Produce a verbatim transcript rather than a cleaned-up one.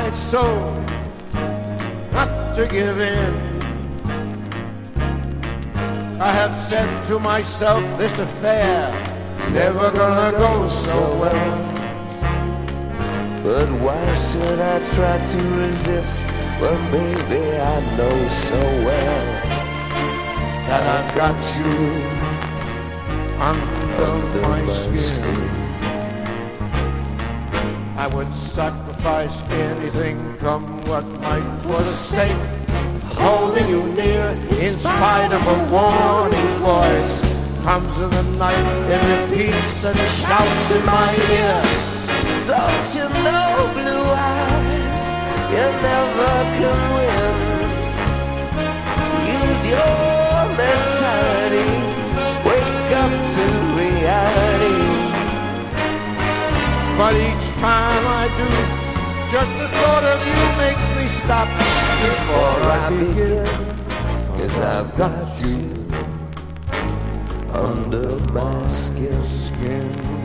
my soul not to give in. I have said to myself, this affair never gonna go so well. But why should I try to resist? Well, baby, I know so well that I've got you under, under my, my skin. skin. I would sacrifice anything, come what might, for the sake of holding you near. In spite of a warning voice comes in the night, it repeats and shouts in my ear. Don't you know, blue eyes, you never can win. Use your mentality, wake up to reality. But each time I do, just the thought of you makes me stop before I begin. 'Cause I've got you under my skin. skin.